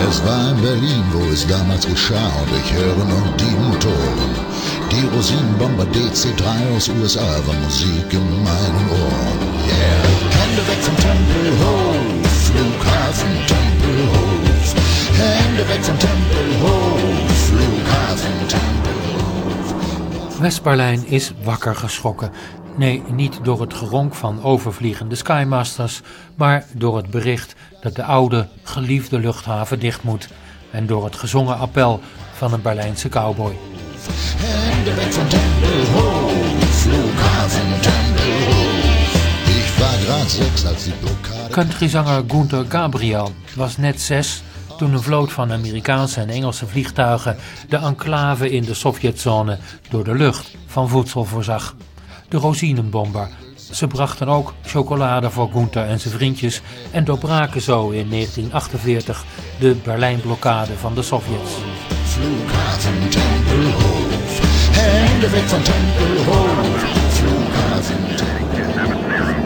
Es war in Berlin, wo es damals geschah, und ich höre noch die Motoren. Die Rosinenbomber DC-3 aus USA war Musik in meinen Ohren. Yeah, Hände weg vom Tempelhof, Flughafen Tempelhof. Hände weg vom Tempelhof, Flughafen Tempelhof. West-Berlijn is wakker geschrokken. Nee, niet door het geronk van overvliegende Skymasters, maar door het bericht dat de oude, geliefde luchthaven dicht moet. En door het gezongen appel van een Berlijnse cowboy. Hände weg von Tempelhof, Flughafen Tempelhof. Ich war grad 6 als die Blockade. Countryzanger Gunther Gabriel was net 6 toen een vloot van Amerikaanse en Engelse vliegtuigen de enclave in de Sovjetzone door de lucht van voedsel voorzag. De rosinenbomber. Ze brachten ook chocolade voor Gunther en zijn vriendjes en doorbraken zo in 1948 de Berlijnblokkade van de Sovjets. Flughafen Tempelhof, Hände weg von Tempelhof, Flughafen Tempelhof.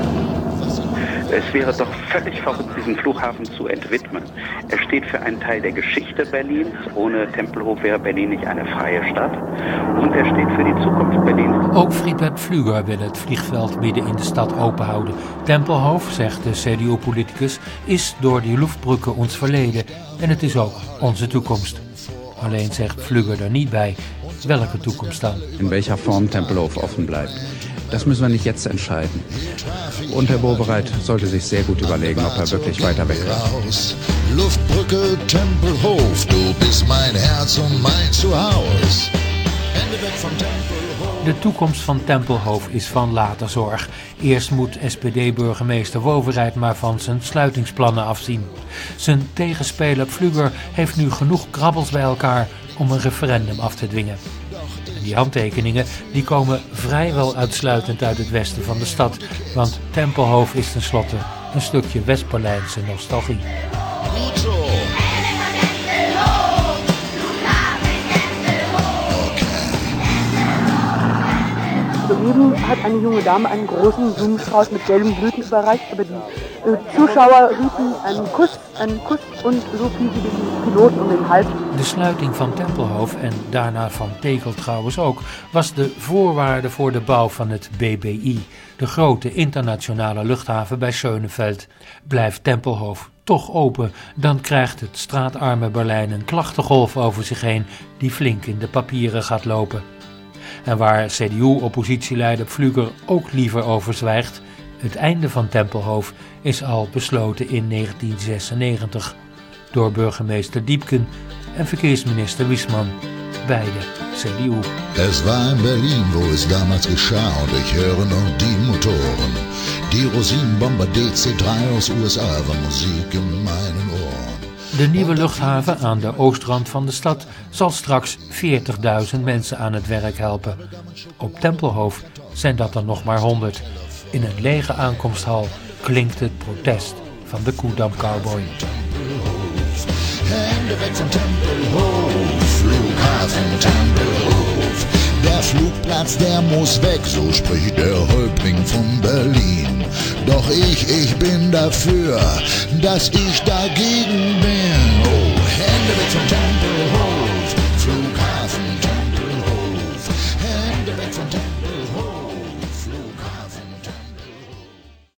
Es wäre doch völlig verrückt, diesen Flughafen zu entwidmen. Er steht für einen Teil der Geschichte Berlins. Ohne Tempelhof wäre Berlin nicht eine freie Stadt. Und er steht für die Zukunft Berlins. Ook Friedbert Pflüger wil het vliegveld midden in de stad openhouden. Tempelhof, zegt de CDU-politicus, is door die Luftbrücke ons verleden en het is ook onze toekomst. Alleen zegt Pflüger er niet bij welke toekomst dan. In welcher Form Tempelhof offen bleibt. Das müssen wir nicht jetzt entscheiden. Und Herr Bobereit sollte sich sehr gut überlegen, ob er wirklich weiter weg will. Luftbrücke Tempelhof, du bist mein Herz und mein Zuhause. Hände weg von Tempelhof. De toekomst van Tempelhof is van later zorg. Eerst moet SPD-burgemeester Wowereit maar van zijn sluitingsplannen afzien. Zijn tegenspeler Pflüger heeft nu genoeg krabbels bij elkaar om een referendum af te dwingen. En die handtekeningen die komen vrijwel uitsluitend uit het westen van de stad, want Tempelhof is tenslotte een stukje West-Berlijnse nostalgie. Soeben hat eine junge Dame einen großen Blumenstrauß mit gelben Blüten überreicht, aber die Zuschauer riefen einen Kuss und so fiel sie dem Piloten um den Hals. De sluiting van Tempelhof, en daarna van Tegel trouwens ook, was de voorwaarde voor de bouw van het BBI, de grote internationale luchthaven bij Schönefeld. Blijft Tempelhof toch open, dan krijgt het straatarme Berlijn een klachtengolf over zich heen die flink in de papieren gaat lopen. En waar CDU-oppositieleider Pflüger ook liever over zwijgt, het einde van Tempelhof is al besloten in 1996 door burgemeester Diepken en verkeersminister Wiesmann, beide CDU. Es war in Berlin, wo es damals geschah, und ich höre noch die Motoren. Die Rosinenbomber DC-3 aus USA war Musik in meinen Ohren. De nieuwe luchthaven aan de oostrand van de stad zal straks 40.000 mensen aan het werk helpen. Op Tempelhof zijn dat er nog maar 100. In een lege aankomsthal klinkt het protest van de Kudamm-cowboy. Hände weg von Tempelhof, Flughafen Tempelhof. Der Flugplatz, der muss weg, so spricht der Häuptling von Berlin. Doch ich bin dafür, dass ich dagegen bin. Oh, Hände weg von Tempelhof.